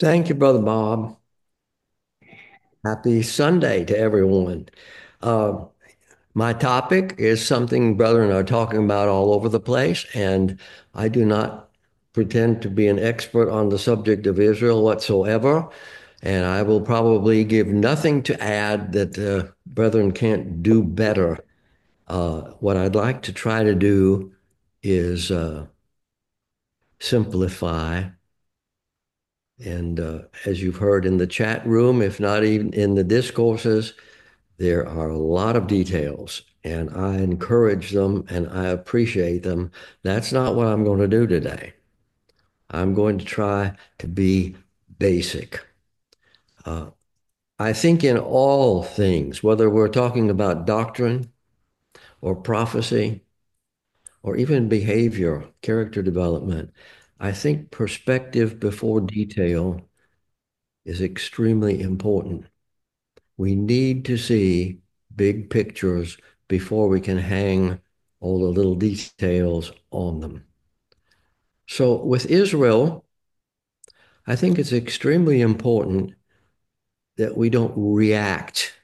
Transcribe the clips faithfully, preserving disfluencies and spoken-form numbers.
Thank you, Brother Bob. Happy Sunday to everyone. Uh, my topic is something brethren are talking about all over the place, and I do not pretend to be an expert on the subject of Israel whatsoever, and I will probably give nothing to add that uh, brethren can't do better. Uh, what I'd like to try to do is uh, simplify. And uh, as you've heard in the chat room, if not even in the discourses, there are a lot of details, and I encourage them and I appreciate them. That's not what I'm going to do today. I'm going to try to be basic. Uh, I think in all things, whether we're talking about doctrine or prophecy or even behavior, character development, I think perspective before detail is extremely important. We need to see big pictures before we can hang all the little details on them. So with Israel, I think it's extremely important that we don't react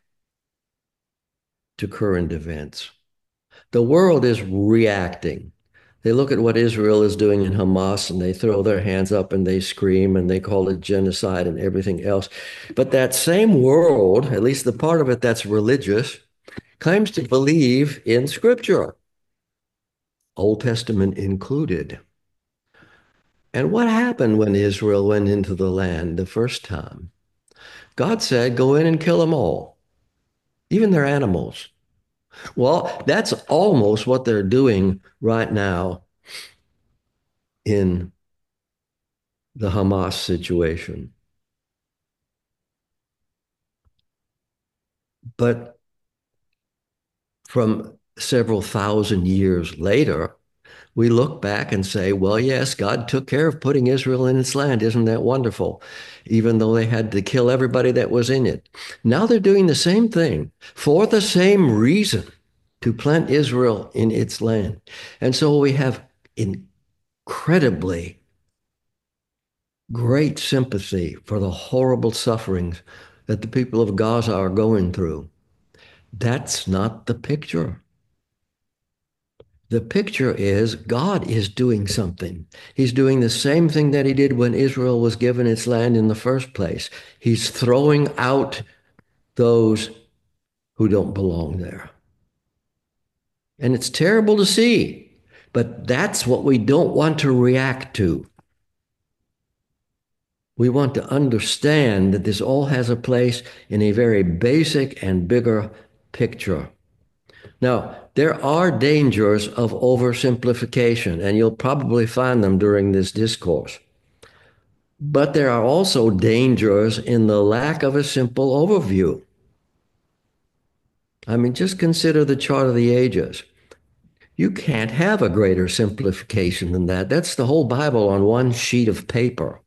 to current events. The world is reacting. They look at what Israel is doing in Hamas and they throw their hands up and they scream and they call it genocide and everything else. But that same world, at least the part of it that's religious, claims to believe in Scripture, Old Testament included. And what happened when Israel went into the land the first time? God said, go in and kill them all, even their animals. Well, that's almost what they're doing right now in the Hamas situation. But from several thousand years later, we look back and say, well, yes, God took care of putting Israel in its land. Isn't that wonderful? Even though they had to kill everybody that was in it. Now they're doing the same thing for the same reason to plant Israel in its land. And so we have incredibly great sympathy for the horrible sufferings that the people of Gaza are going through. That's not the picture. The picture is God is doing something. He's doing the same thing that he did when Israel was given its land in the first place. He's throwing out those who don't belong there. And it's terrible to see, but that's what we don't want to react to. We want to understand that this all has a place in a very basic and bigger picture. Now, there are dangers of oversimplification, and you'll probably find them during this discourse. But there are also dangers in the lack of a simple overview. I mean, just consider the chart of the ages. You can't have a greater simplification than that. That's the whole Bible on one sheet of paper.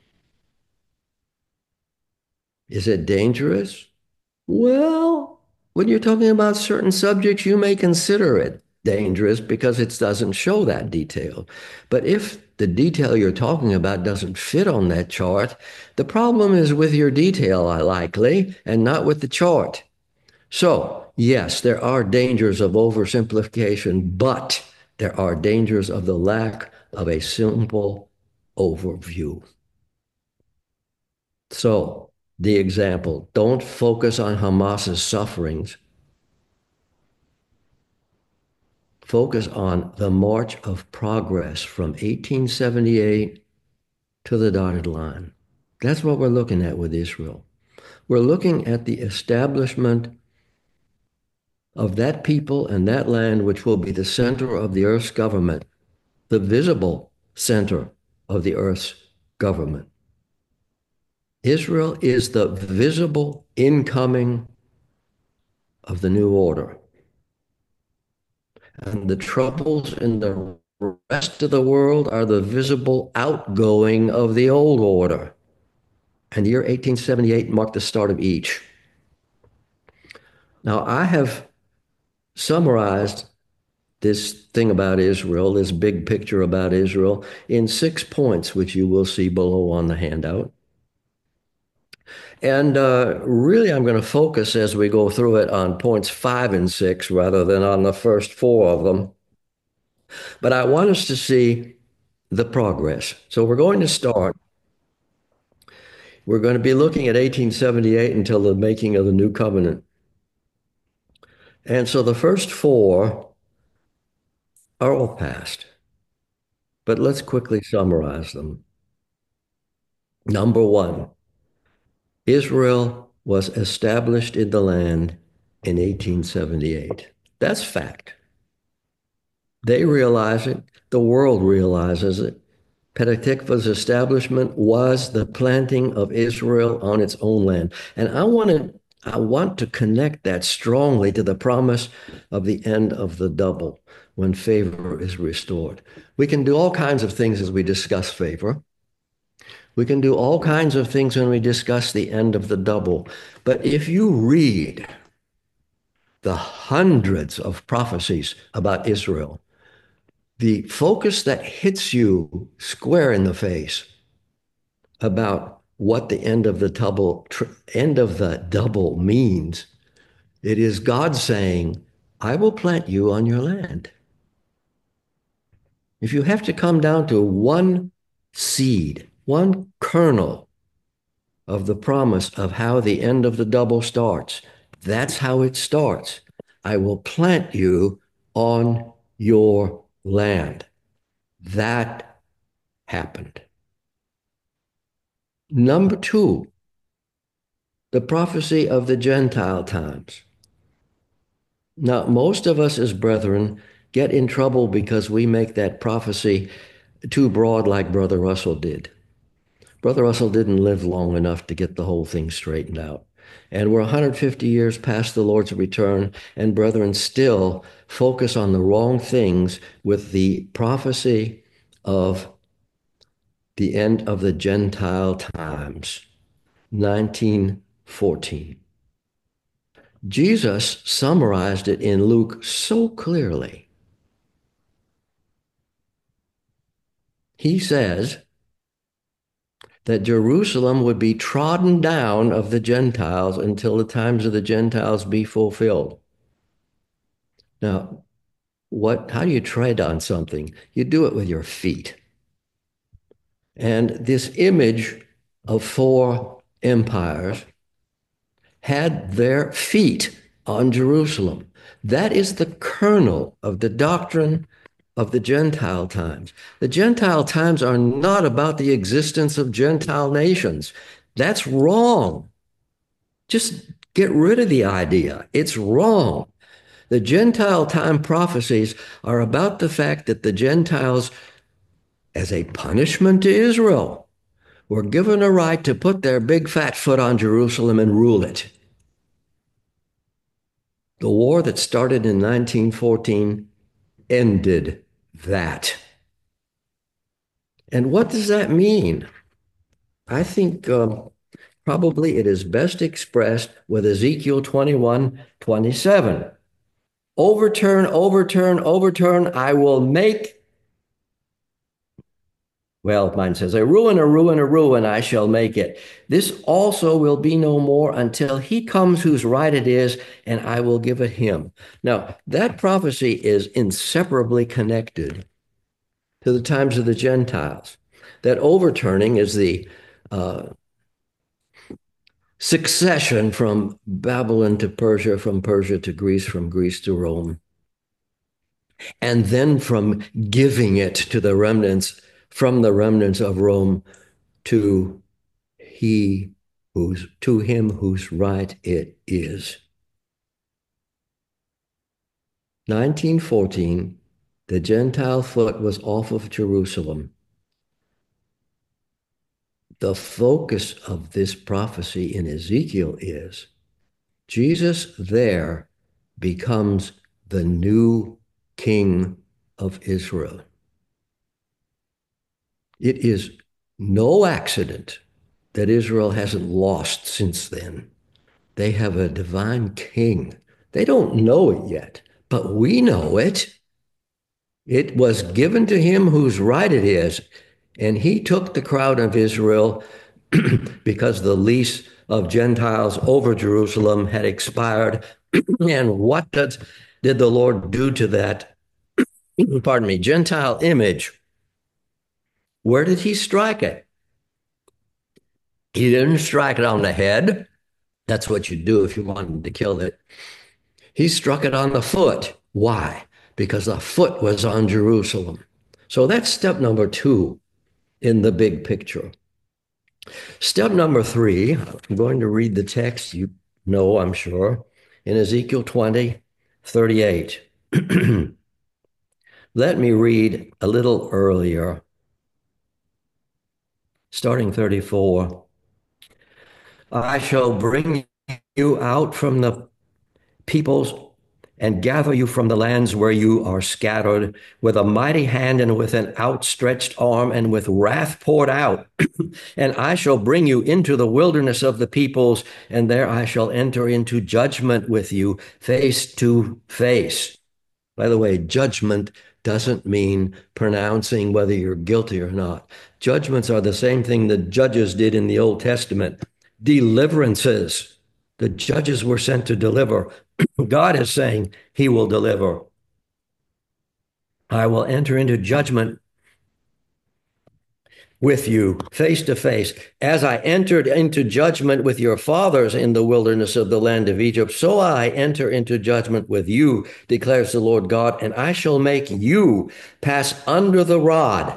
Is it dangerous? Well, when you're talking about certain subjects, you may consider it dangerous because it doesn't show that detail. But if the detail you're talking about doesn't fit on that chart, the problem is with your detail, likely, and not with the chart. So, yes, there are dangers of oversimplification, but there are dangers of the lack of a simple overview. So, the example, don't focus on Hamas's sufferings. Focus on the march of progress from eighteen seventy-eight to the dotted line. That's what we're looking at with Israel. We're looking at the establishment of that people and that land, which will be the center of the earth's government, the visible center of the earth's government. Israel is the visible incoming of the new order. And the troubles in the rest of the world are the visible outgoing of the old order. And the year eighteen seventy-eight marked the start of each. Now, I have summarized this thing about Israel, this big picture about Israel, in six points, which you will see below on the handout. And uh, really, I'm going to focus as we go through it on points five and six rather than on the first four of them. But I want us to see the progress. So we're going to start. We're going to be looking at eighteen seventy-eight until the making of the new covenant. And so the first four are all past, but let's quickly summarize them. Number one, Israel was established in the land in eighteen seventy-eight. That's fact. They realize it. The world realizes it. Petah Tikva's establishment was the planting of Israel on its own land. And I want to I want to connect that strongly to the promise of the end of the double when favor is restored. We can do all kinds of things as we discuss favor. We can do all kinds of things when we discuss the end of the double. But if you read the hundreds of prophecies about Israel, the focus that hits you square in the face about what the end of the double end of the double means, it is God saying, I will plant you on your land. If you have to come down to one seed, one kernel of the promise of how the end of the double starts, that's how it starts. I will plant you on your land. That happened. Number two, the prophecy of the Gentile times. Now, most of us as brethren get in trouble because we make that prophecy too broad, like Brother Russell did. Brother Russell didn't live long enough to get the whole thing straightened out. And we're one hundred fifty years past the Lord's return, and brethren still focus on the wrong things with the prophecy of the end of the Gentile times, nineteen fourteen. Jesus summarized it in Luke so clearly. He says that Jerusalem would be trodden down of the Gentiles until the times of the Gentiles be fulfilled. Now, what, how do you tread on something? You do it with your feet. And this image of four empires had their feet on Jerusalem. That is the kernel of the doctrine of the Gentile times. The Gentile times are not about the existence of Gentile nations. That's wrong. Just get rid of the idea. It's wrong. The Gentile time prophecies are about the fact that the Gentiles, as a punishment to Israel, were given a right to put their big fat foot on Jerusalem and rule it. The war that started in nineteen fourteen ended that. And what does that mean? I think um, probably it is best expressed with Ezekiel twenty-one, twenty-seven. Overturn, overturn, overturn, I will make, well, mine says, a ruin, a ruin, a ruin, I shall make it. This also will be no more until he comes whose right it is, and I will give it him. Now, that prophecy is inseparably connected to the times of the Gentiles. That overturning is the uh, succession from Babylon to Persia, from Persia to Greece, from Greece to Rome, and then from giving it to the remnants, from the remnants of Rome to he who's to him whose right it is. nineteen fourteen, the Gentile foot was off of Jerusalem. The focus of this prophecy in Ezekiel is Jesus there becomes the new king of Israel. It is no accident that Israel hasn't lost since then. They have a divine king. They don't know it yet, but we know it. It was given to him whose right it is, and he took the crowd of Israel because the lease of Gentiles over Jerusalem had expired. And what does, did the Lord do to that, pardon me, Gentile image? Where did he strike it? He didn't strike it on the head. That's what you do if you wanted to kill it. He struck it on the foot. Why? Because the foot was on Jerusalem. So that's step number two in the big picture. Step number three, I'm going to read the text, you know, I'm sure, in Ezekiel twenty, thirty-eight. Let me read a little earlier, starting thirty-four. I shall bring you out from the peoples and gather you from the lands where you are scattered with a mighty hand and with an outstretched arm and with wrath poured out. And I shall bring you into the wilderness of the peoples, and there I shall enter into judgment with you face to face. By the way, judgment doesn't mean pronouncing whether you're guilty or not. Judgments are the same thing the judges did in the Old Testament. Deliverances. The judges were sent to deliver. God is saying he will deliver. I will enter into judgment with you face to face. As I entered into judgment with your fathers in the wilderness of the land of Egypt, so I enter into judgment with you, declares the Lord God, and I shall make you pass under the rod.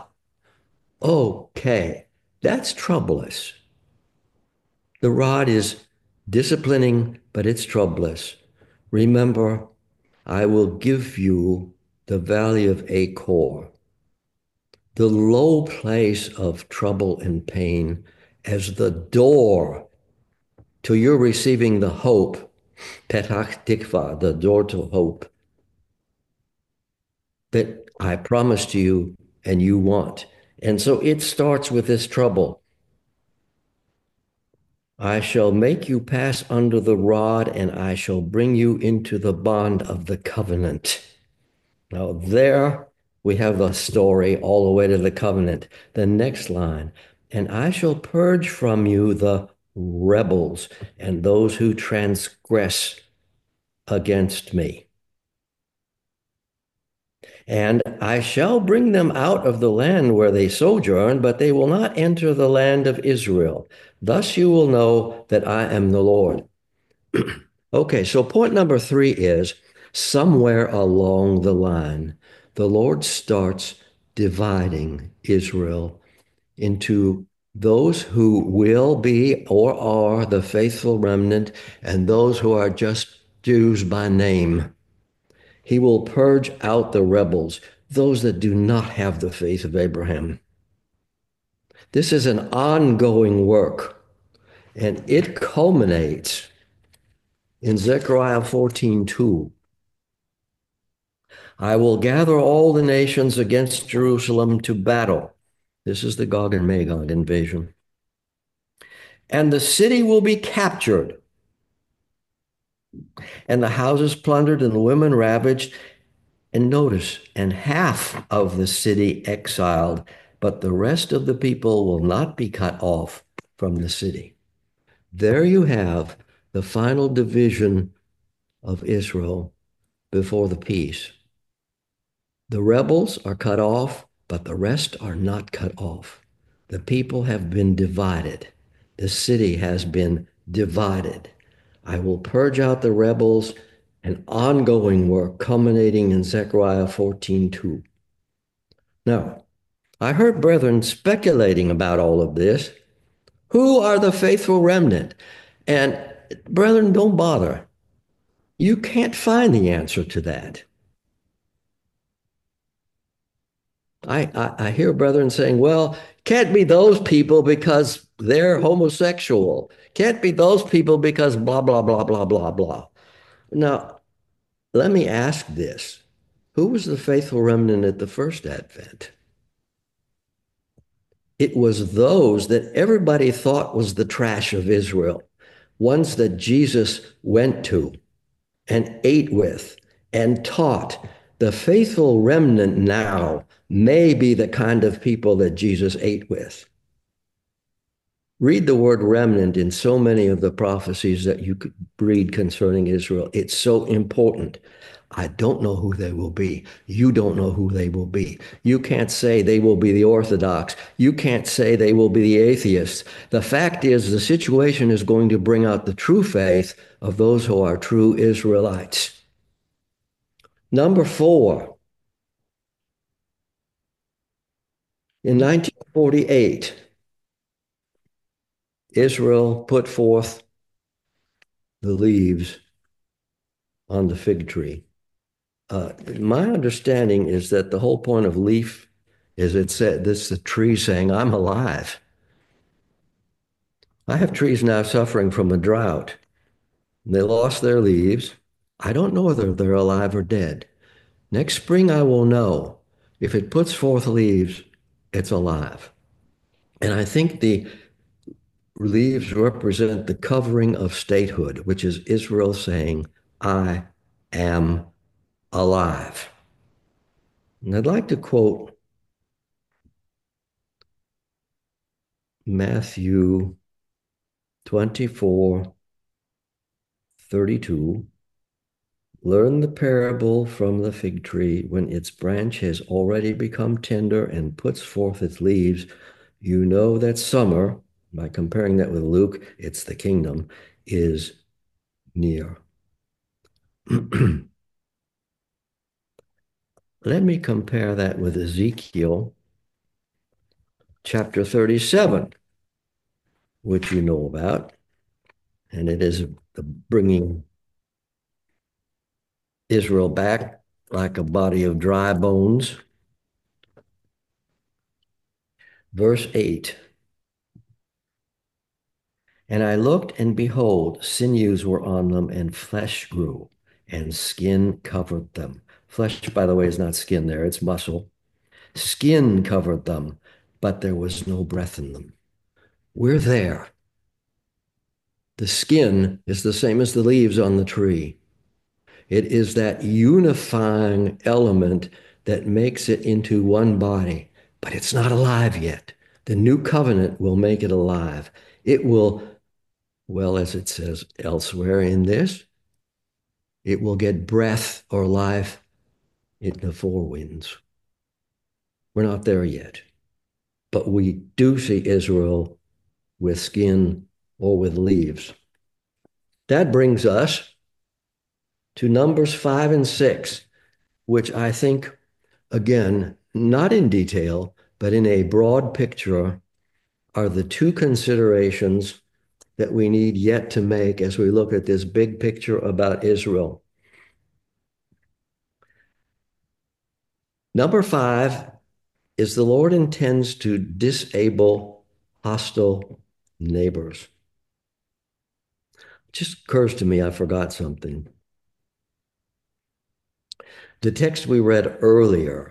Okay, that's troublous. The rod is disciplining, but it's troublous. Remember, I will give you the valley of Achor, the low place of trouble and pain, as the door to your receiving the hope, Petach Tikva, the door to hope, that I promised you and you want. And so it starts with this trouble. I shall make you pass under the rod, and I shall bring you into the bond of the covenant. Now, there we have the story all the way to the covenant. The next line, and I shall purge from you the rebels and those who transgress against me. And I shall bring them out of the land where they sojourn, but they will not enter the land of Israel. Thus you will know that I am the Lord. Okay, so point number three is somewhere along the line, the Lord starts dividing Israel into those who will be or are the faithful remnant and those who are just Jews by name. He will purge out the rebels, those that do not have the faith of Abraham. This is an ongoing work, and it culminates in Zechariah fourteen two. I will gather all the nations against Jerusalem to battle. This is the Gog and Magog invasion. And the city will be captured, and the houses plundered, and the women ravaged. And notice, and half of the city exiled, but the rest of the people will not be cut off from the city. There you have the final division of Israel before the peace. The rebels are cut off, but the rest are not cut off. The people have been divided. The city has been divided. I will purge out the rebels, an ongoing work culminating in Zechariah fourteen two. Now, I heard brethren speculating about all of this. Who are the faithful remnant? And brethren, don't bother. You can't find the answer to that. I, I, I hear brethren saying, well, can't be those people because they're homosexual. Can't be those people because blah, blah, blah, blah, blah, blah. Now, let me ask this. Who was the faithful remnant at the first advent? It was those that everybody thought was the trash of Israel, ones that Jesus went to and ate with and taught. The faithful remnant now may be the kind of people that Jesus ate with. Read the word remnant in so many of the prophecies that you could read concerning Israel. It's so important. I don't know who they will be. You don't know who they will be. You can't say they will be the Orthodox. You can't say they will be the atheists. The fact is, the situation is going to bring out the true faith of those who are true Israelites. Number four, in nineteen forty-eight, Israel put forth the leaves on the fig tree. Uh, my understanding is that the whole point of leaf is it said this is the tree saying, I'm alive. I have trees now suffering from a drought. They lost their leaves. I don't know whether they're alive or dead. Next spring, I will know. If it puts forth leaves, it's alive. And I think the leaves represent the covering of statehood, which is Israel saying, I am alive. And I'd like to quote Matthew twenty-four, thirty-two. Learn the parable from the fig tree. When its branch has already become tender and puts forth its leaves, you know that summer, by comparing that with Luke, it's the kingdom, is near. Let me compare that with Ezekiel chapter thirty-seven, which you know about, and it is the bringing Israel back like a body of dry bones. Verse eight. And I looked, and behold, sinews were on them, and flesh grew, and skin covered them. Flesh, by the way, is not skin there, it's muscle. Skin covered them, but there was no breath in them. We're there. The skin is the same as the leaves on the tree. It is that unifying element that makes it into one body, but it's not alive yet. The new covenant will make it alive. It will, well, as it says elsewhere in this, it will get breath or life in the four winds. We're not there yet, but we do see Israel with skin or with leaves. That brings us to Numbers five and six, which I think, again, not in detail, but in a broad picture, are the two considerations that we need yet to make as we look at this big picture about Israel. Number five is the Lord intends to disable hostile neighbors. It just occurs to me I forgot something. The text we read earlier,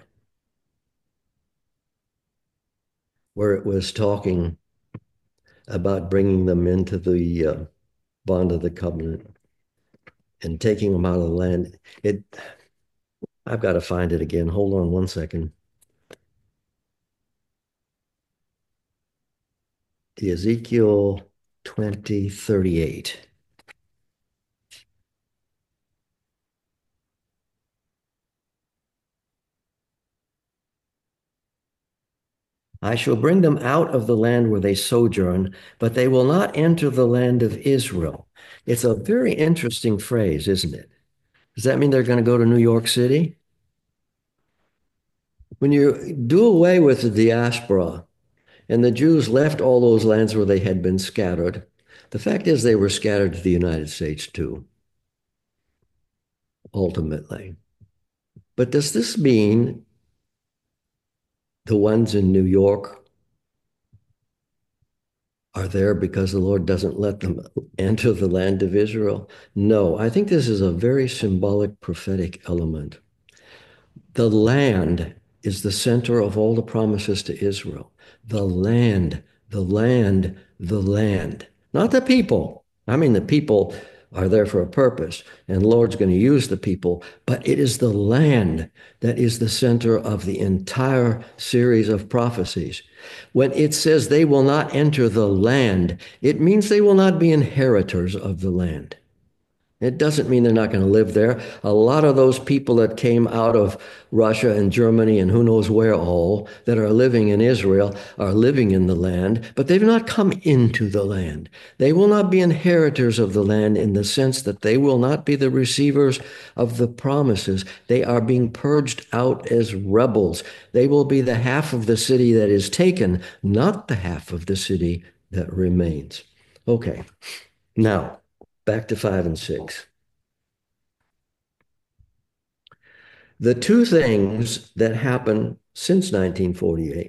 where it was talking about bringing them into the uh, bond of the covenant and taking them out of the land, it, I've got to find it again. Hold on one second. The Ezekiel twenty thirty-eight. I shall bring them out of the land where they sojourn, but they will not enter the land of Israel. It's a very interesting phrase, isn't it? Does that mean they're going to go to New York City? When you do away with the diaspora and the Jews left all those lands where they had been scattered, the fact is they were scattered to the United States too, ultimately. But does this mean the ones in New York are there because the Lord doesn't let them enter the land of Israel? No, I think this is a very symbolic prophetic element. The land is the center of all the promises to Israel. The land, the land, the land, not the people. I mean, the people are there for a purpose, and the Lord's going to use the people, but it is the land that is the center of the entire series of prophecies. When it says they will not enter the land, it means they will not be inheritors of the land. It doesn't mean they're not going to live there. A lot of those people that came out of Russia and Germany and who knows where all that are living in Israel are living in the land, but they've not come into the land. They will not be inheritors of the land in the sense that they will not be the receivers of the promises. They are being purged out as rebels. They will be the half of the city that is taken, not the half of the city that remains. Okay, now back to five and six. The two things that happened since nineteen forty-eight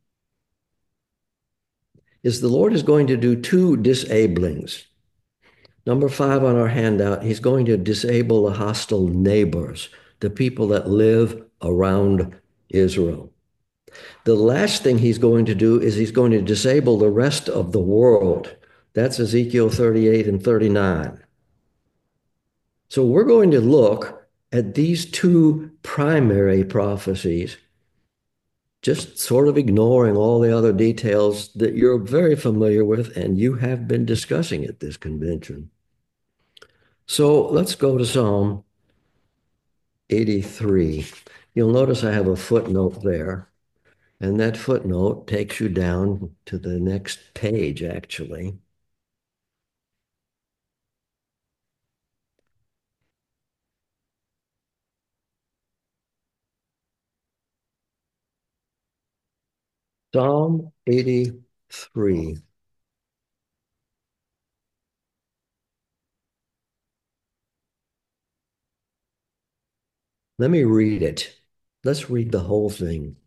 is the Lord is going to do two disablings. Number five on our handout, he's going to disable the hostile neighbors, the people that live around Israel. The last thing he's going to do is he's going to disable the rest of the world. That's Ezekiel thirty-eight and thirty-nine. So we're going to look at these two primary prophecies, just sort of ignoring all the other details that you're very familiar with and you have been discussing at this convention. So let's go to Psalm eighty-three. You'll notice I have a footnote there, and that footnote takes you down to the next page, actually. Psalm eighty-three. Let me read it. Let's read the whole thing.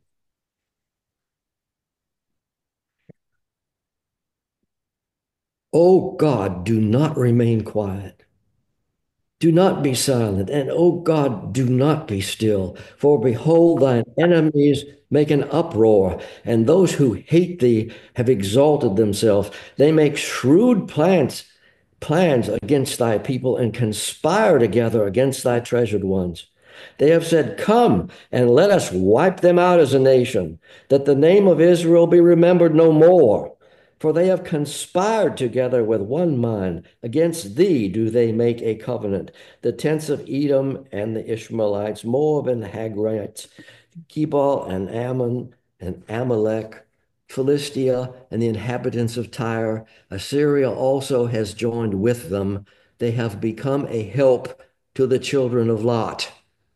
O God, do not remain quiet. Do not be silent, and O God, do not be still. For behold, thine enemies make an uproar, and those who hate thee have exalted themselves. They make shrewd plans, plans against thy people and conspire together against thy treasured ones. They have said, come and let us wipe them out as a nation, that the name of Israel be remembered no more. For they have conspired together with one mind. Against thee do they make a covenant. The tents of Edom and the Ishmaelites, Moab and the Hagrites, Gebal and Ammon and Amalek, Philistia and the inhabitants of Tyre. Assyria also has joined with them. They have become a help to the children of Lot.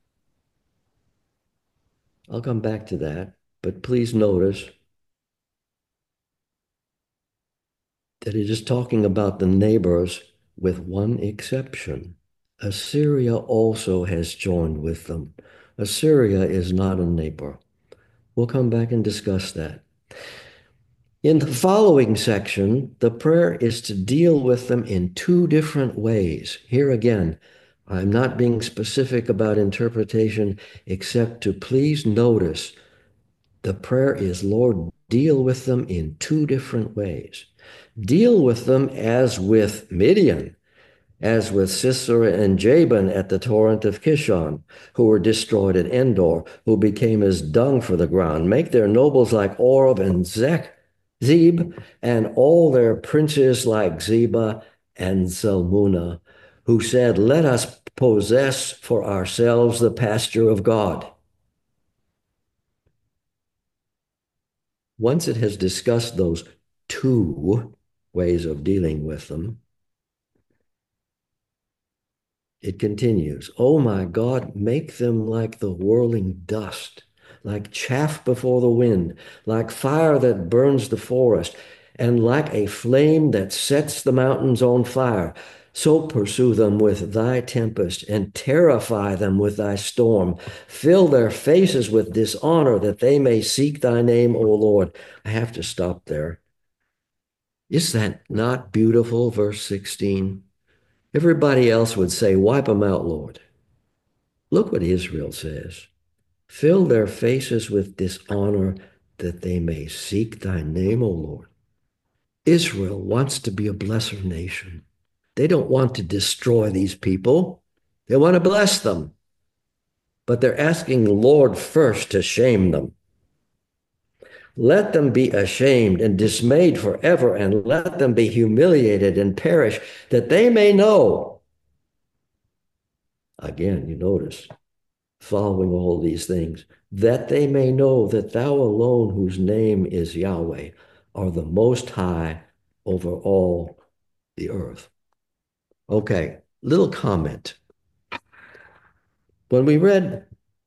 I'll come back to that, but please notice that it is talking about the neighbors with one exception. Assyria also has joined with them. Assyria is not a neighbor. We'll come back and discuss that. In the following section, the prayer is to deal with them in two different ways. Here again, I'm not being specific about interpretation, except to please notice the prayer is, Lord, deal with them in two different ways. Deal with them as with Midian, as with Sisera and Jabin at the torrent of Kishon, who were destroyed at Endor, who became as dung for the ground. Make their nobles like Oreb and Zek, Zeb, and all their princes like Zeba and Zalmunna, who said, let us possess for ourselves the pasture of God. Once it has discussed those two ways of dealing with them, it continues, oh my God, make them like the whirling dust, like chaff before the wind, like fire that burns the forest, and like a flame that sets the mountains on fire. So pursue them with thy tempest and terrify them with thy storm. Fill their faces with dishonor that they may seek thy name, O Lord. I have to stop there. Is that not beautiful? Verse sixteen. Everybody else would say, wipe them out, Lord. Look what Israel says. Fill their faces with dishonor that they may seek thy name, O Lord. Israel wants to be a blessed nation. They don't want to destroy these people. They want to bless them. But they're asking the Lord first to shame them. Let them be ashamed and dismayed forever, and let them be humiliated and perish, that they may know. Again, you notice, following all these things, that they may know that thou alone, whose name is Yahweh, are the most high over all the earth. Okay, little comment. When we read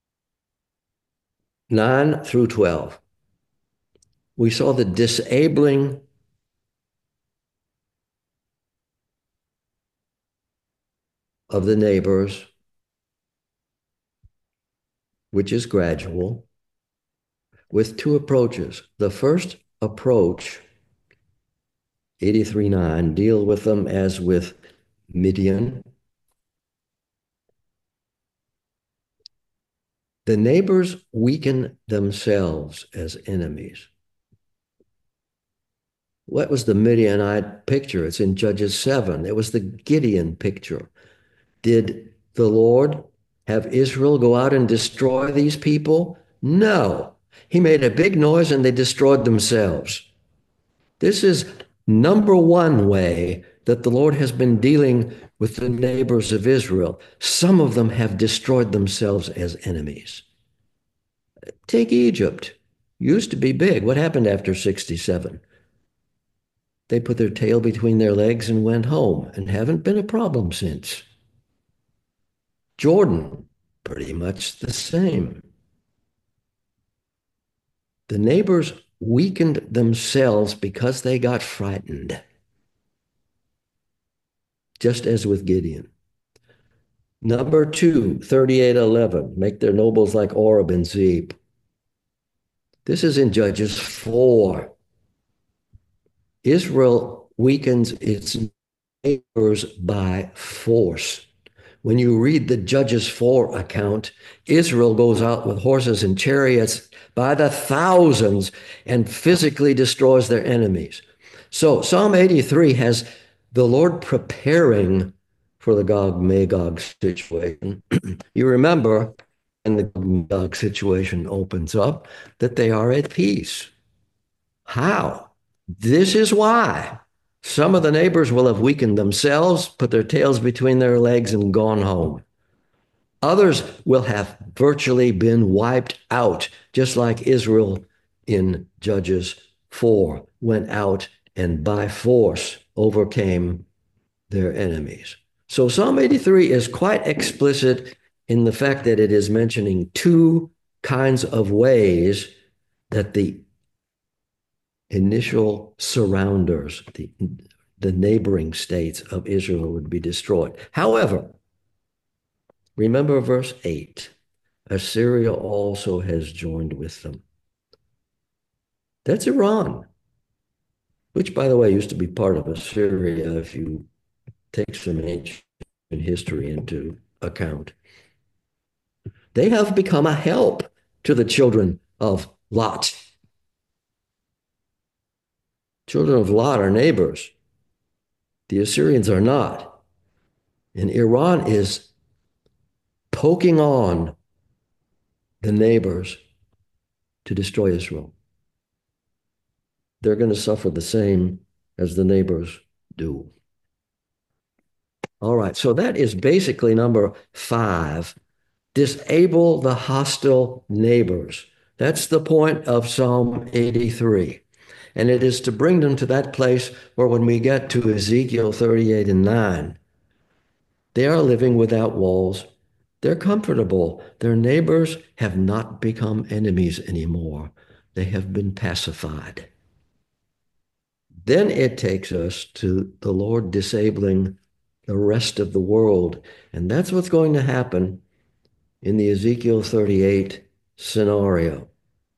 nine through twelve, we saw the disabling of the neighbors, which is gradual, with two approaches. The first approach, eighty-three nine, deal with them as with Midian. The neighbors weaken themselves as enemies. What was the Midianite picture? It's in Judges seven. It was the Gideon picture. Did the Lord have Israel go out and destroy these people? No. He made a big noise and they destroyed themselves. This is number one way that the Lord has been dealing with the neighbors of Israel. Some of them have destroyed themselves as enemies. Take Egypt. Used to be big. What happened after sixty-seven? They put their tail between their legs and went home and haven't been a problem since. Jordan, pretty much the same. The neighbors weakened themselves because they got frightened, just as with Gideon. Number two, thirty-eight eleven, make their nobles like Oreb and Zeeb. This is in Judges four. Israel weakens its neighbors by force. When you read the Judges four account, Israel goes out with horses and chariots by the thousands and physically destroys their enemies. So Psalm eighty-three has the Lord preparing for the Gog-Magog situation. You remember, when the Gog situation opens up, that they are at peace. How? This is why. Some of the neighbors will have weakened themselves, put their tails between their legs, and gone home. Others will have virtually been wiped out, just like Israel in Judges four went out and by force overcame their enemies. So Psalm eighty-three is quite explicit in the fact that it is mentioning two kinds of ways that the initial surrounders, the, the neighboring states of Israel, would be destroyed. However, remember verse eight, Assyria also has joined with them. That's Iran, which, by the way, used to be part of Assyria if you take some ancient history into account. They have become a help to the children of Lot. Children of Lot are neighbors. The Assyrians are not. And Iran is poking on the neighbors to destroy Israel. They're going to suffer the same as the neighbors do. All right, so that is basically number five. Disable the hostile neighbors. That's the point of Psalm eighty-three. And it is to bring them to that place where when we get to Ezekiel thirty-eight and nine, they are living without walls. They're comfortable. Their neighbors have not become enemies anymore. They have been pacified. Then it takes us to the Lord disabling the rest of the world. And that's what's going to happen in the Ezekiel thirty-eight scenario.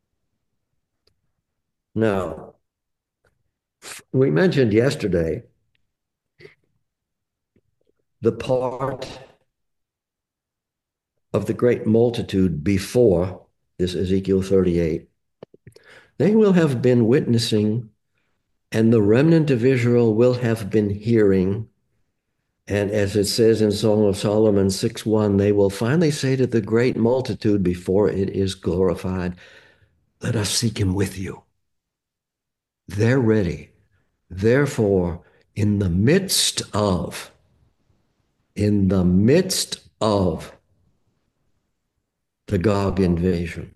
Now, we mentioned yesterday the part of the great multitude before this Ezekiel thirty-eight. They will have been witnessing, and the remnant of Israel will have been hearing And as it says in Song of Solomon six one, they will finally say to the great multitude before it is glorified, let us seek him with you. They're ready. Therefore, in the midst of, in the midst of the Gog invasion,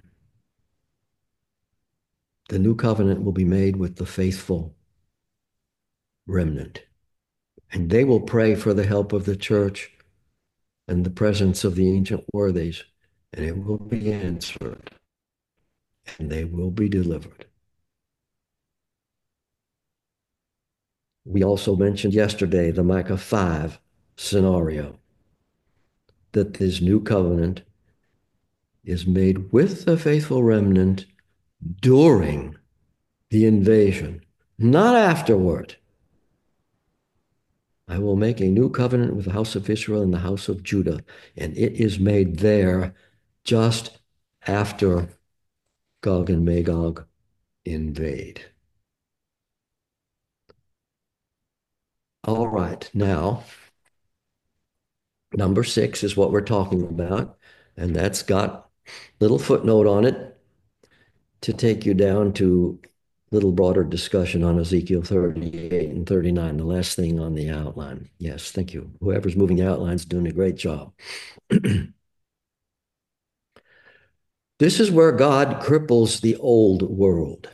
the new covenant will be made with the faithful remnant. And they will pray for the help of the church and the presence of the ancient worthies, and it will be answered, and they will be delivered. We also mentioned yesterday the Micah five scenario, that this new covenant is made with the faithful remnant during the invasion, not afterward. I will make a new covenant with the house of Israel and the house of Judah, and it is made there just after Gog and Magog invade. All right, now, number six is what we're talking about, and that's got a little footnote on it to take you down to a little broader discussion on Ezekiel thirty-eight and thirty-nine, the last thing on the outline. Yes, thank you. Whoever's moving the outline is doing a great job. This is where God cripples the old world.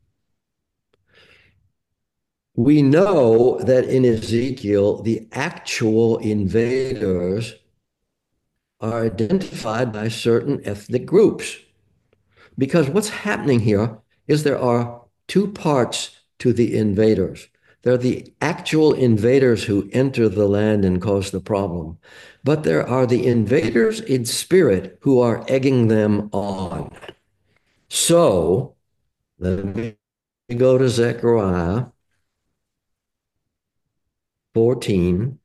We know that in Ezekiel, the actual invaders are identified by certain ethnic groups. Because what's happening here is there are two parts to the invaders. There are the actual invaders who enter the land and cause the problem, but there are the invaders in spirit who are egging them on. So let me go to Zechariah fourteen.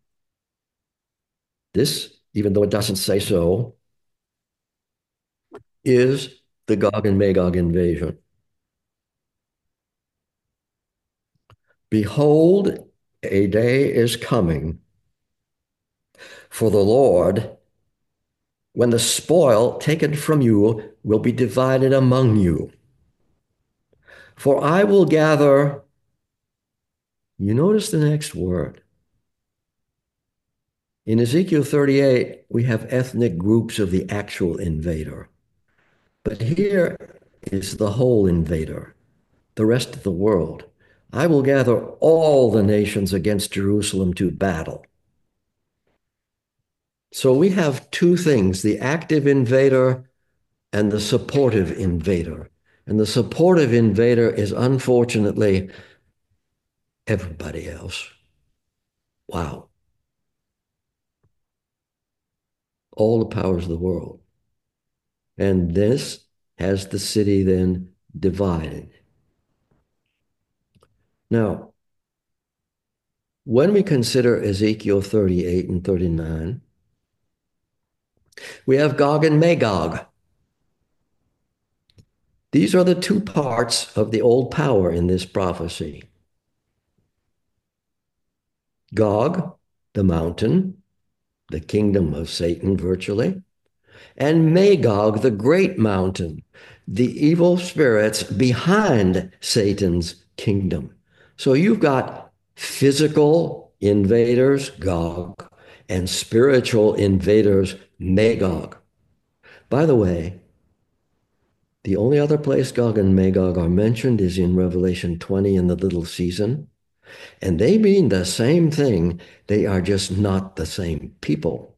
This, even though it doesn't say so, is the Gog and Magog invasion. Behold, a day is coming for the Lord when the spoil taken from you will be divided among you. For I will gather, you notice the next word. In Ezekiel thirty-eight, we have ethnic groups of the actual invader. But here is the whole invader, the rest of the world. I will gather all the nations against Jerusalem to battle. So we have two things, the active invader and the supportive invader. And the supportive invader is unfortunately everybody else. Wow. All the powers of the world. And this has the city then divided. Now, when we consider Ezekiel thirty-eight and thirty-nine, we have Gog and Magog. These are the two parts of the old power in this prophecy. Gog, the mountain, the kingdom of Satan virtually, and Magog, the great mountain, the evil spirits behind Satan's kingdom. So you've got physical invaders, Gog, and spiritual invaders, Magog. By the way, the only other place Gog and Magog are mentioned is in Revelation twenty in the little season. And they mean the same thing. They are just not the same people.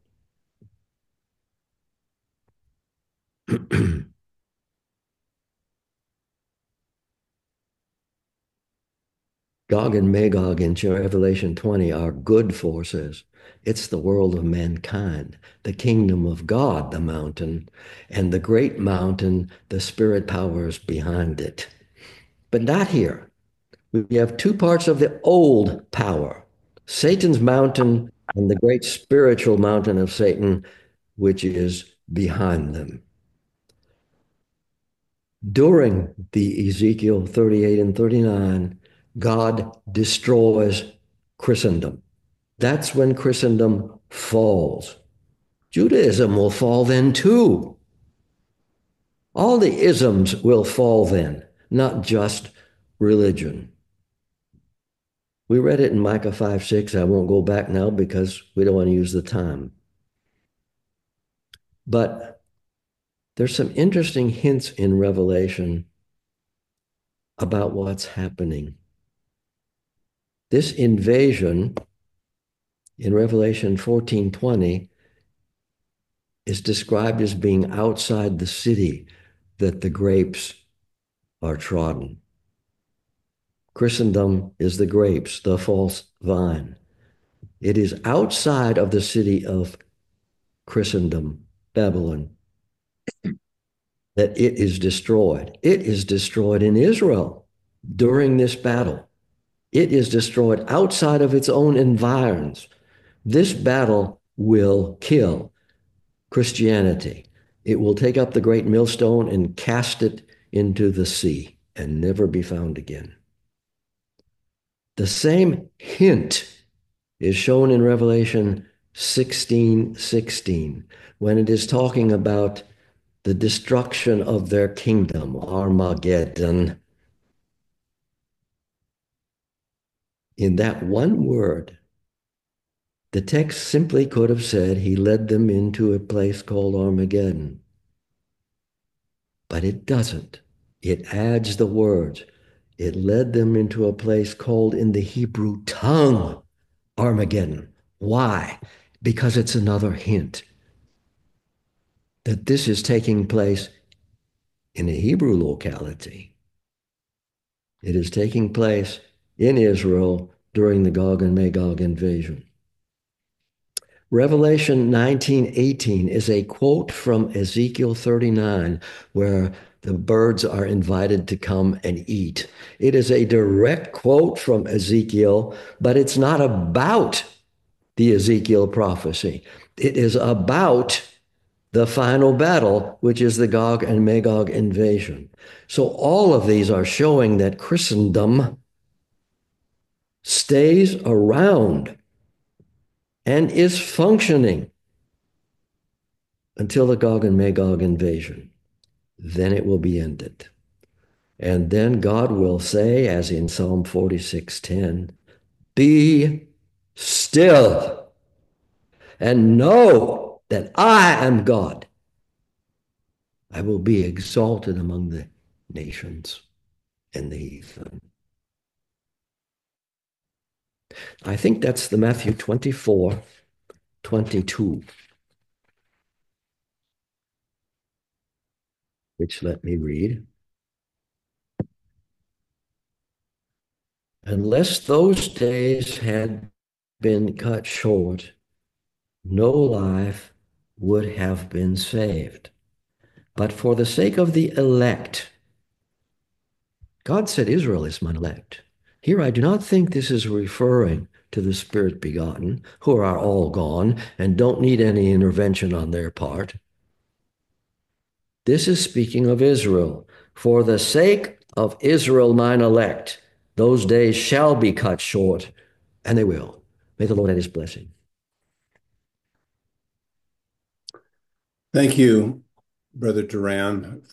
Gog and Magog in Revelation twenty are good forces. It's the world of mankind, the kingdom of God, the mountain, and the great mountain, the spirit powers behind it. But not here. We have two parts of the old power, Satan's mountain and the great spiritual mountain of Satan, which is behind them. During the Ezekiel thirty-eight and thirty-nine, God destroys Christendom. That's when Christendom falls. Judaism will fall then too. All the isms will fall then, not just religion. We read it in Micah five six. I won't go back now because we don't want to use the time. But there's some interesting hints in Revelation about what's happening. This invasion in Revelation fourteen twenty is described as being outside the city that the grapes are trodden. Christendom is the grapes, the false vine. It is outside of the city of Christendom, Babylon, that it is destroyed. It is destroyed in Israel during this battle. It is destroyed outside of its own environs. This battle will kill Christianity. It will take up the great millstone and cast it into the sea and never be found again. The same hint is shown in Revelation sixteen sixteen when it is talking about the destruction of their kingdom, Armageddon. In that one word, the text simply could have said he led them into a place called Armageddon. But it doesn't. It adds the words. It led them into a place called in the Hebrew tongue Armageddon. Why? Because it's another hint that this is taking place in a Hebrew locality. It is taking place in Israel during the Gog and Magog invasion. Revelation nineteen eighteen is a quote from Ezekiel thirty-nine, where the birds are invited to come and eat. It is a direct quote from Ezekiel, but it's not about the Ezekiel prophecy. It is about the final battle, which is the Gog and Magog invasion. So all of these are showing that Christendom stays around and is functioning until the Gog and Magog invasion. Then it will be ended. And then God will say, as in Psalm forty-six ten, be still and know that I am God. I will be exalted among the nations and the heathen. I think that's the Matthew twenty-four twenty-two, which let me read. Unless those days had been cut short, no life would have been saved. But for the sake of the elect, God said, Israel is mine elect. Here I do not think this is referring to the Spirit begotten, who are all gone and don't need any intervention on their part. This is speaking of Israel. For the sake of Israel, mine elect, those days shall be cut short, and they will. May the Lord add his blessing. Thank you, Brother Duran.